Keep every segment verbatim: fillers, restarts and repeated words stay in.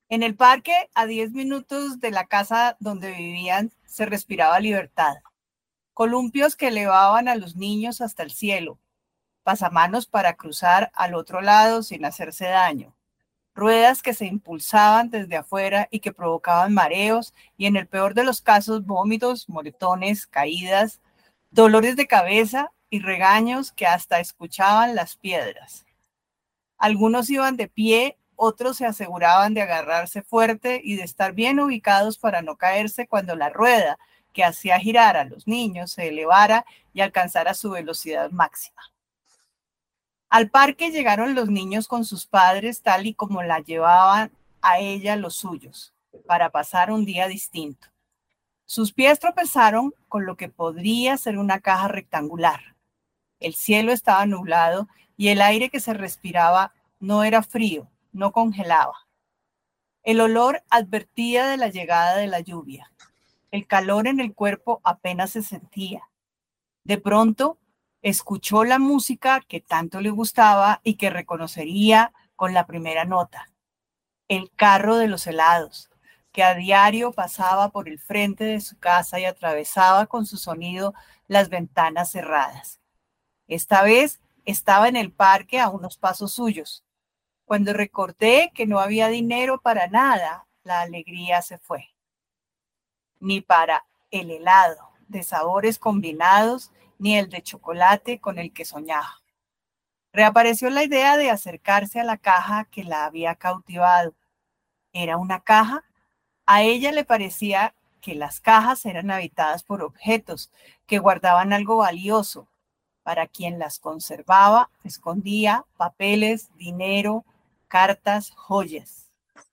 En el parque, a diez minutos de la casa donde vivían, se respiraba libertad. Columpios que elevaban a los niños hasta el cielo, pasamanos para cruzar al otro lado sin hacerse daño, ruedas que se impulsaban desde afuera y que provocaban mareos y, en el peor de los casos, vómitos, moretones, caídas, dolores de cabeza y regaños que hasta escuchaban las piedras. Algunos iban de pie, otros se aseguraban de agarrarse fuerte y de estar bien ubicados para no caerse cuando la rueda que hacía girar a los niños se elevara y alcanzara su velocidad máxima. Al parque llegaron los niños con sus padres, tal y como la llevaban a ella los suyos, para pasar un día distinto. Sus pies tropezaron con lo que podría ser una caja rectangular. El cielo estaba nublado y el aire que se respiraba no era frío, no congelaba. El olor advertía de la llegada de la lluvia. El calor en el cuerpo apenas se sentía. De pronto, escuchó la música que tanto le gustaba y que reconocería con la primera nota. El carro de los helados, que a diario pasaba por el frente de su casa y atravesaba con su sonido las ventanas cerradas. Esta vez estaba en el parque a unos pasos suyos. Cuando recordé que no había dinero para nada, la alegría se fue. Ni para el helado de sabores combinados, ni el de chocolate con el que soñaba. Reapareció la idea de acercarse a la caja que la había cautivado. ¿Era una caja? A ella le parecía que las cajas eran habitadas por objetos que guardaban algo valioso. Para quien las conservaba, escondía papeles, dinero, cartas, joyas.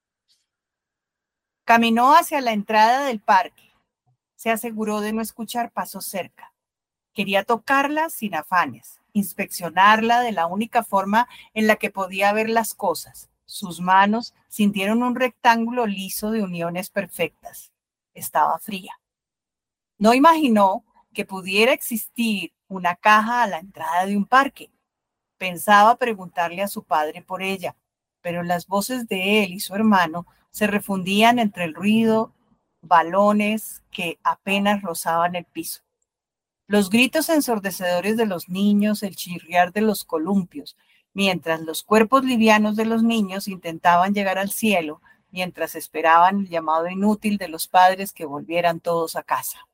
Caminó hacia la entrada del parque. Se aseguró de no escuchar pasos cerca. Quería tocarla sin afanes, inspeccionarla de la única forma en la que podía ver las cosas. Sus manos sintieron un rectángulo liso de uniones perfectas. Estaba fría. No imaginó que pudiera existir una caja a la entrada de un parque. Pensaba preguntarle a su padre por ella, pero las voces de él y su hermano se refundían entre el ruido, balones que apenas rozaban el piso. Los gritos ensordecedores de los niños, el chirriar de los columpios, mientras los cuerpos livianos de los niños intentaban llegar al cielo, mientras esperaban el llamado inútil de los padres que volvieran todos a casa.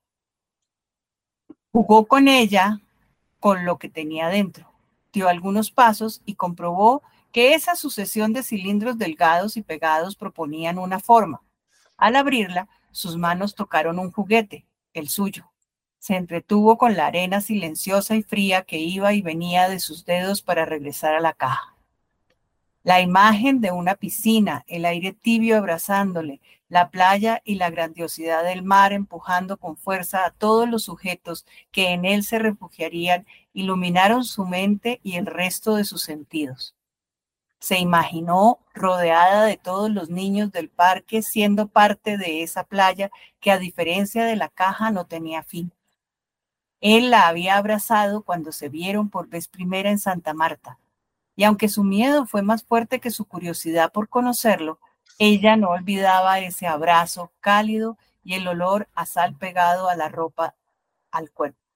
Jugó con ella, con lo que tenía dentro. Dio algunos pasos y comprobó que esa sucesión de cilindros delgados y pegados proponían una forma. Al abrirla, sus manos tocaron un juguete, el suyo. Se entretuvo con la arena silenciosa y fría que iba y venía de sus dedos para regresar a la caja. La imagen de una piscina, el aire tibio abrazándole, la playa y la grandiosidad del mar empujando con fuerza a todos los sujetos que en él se refugiarían, iluminaron su mente y el resto de sus sentidos. Se imaginó rodeada de todos los niños del parque, siendo parte de esa playa que, a diferencia de la caja, no tenía fin. Él la había abrazado cuando se vieron por vez primera en Santa Marta, y aunque su miedo fue más fuerte que su curiosidad por conocerlo, ella no olvidaba ese abrazo cálido y el olor a sal pegado a la ropa, al cuerpo.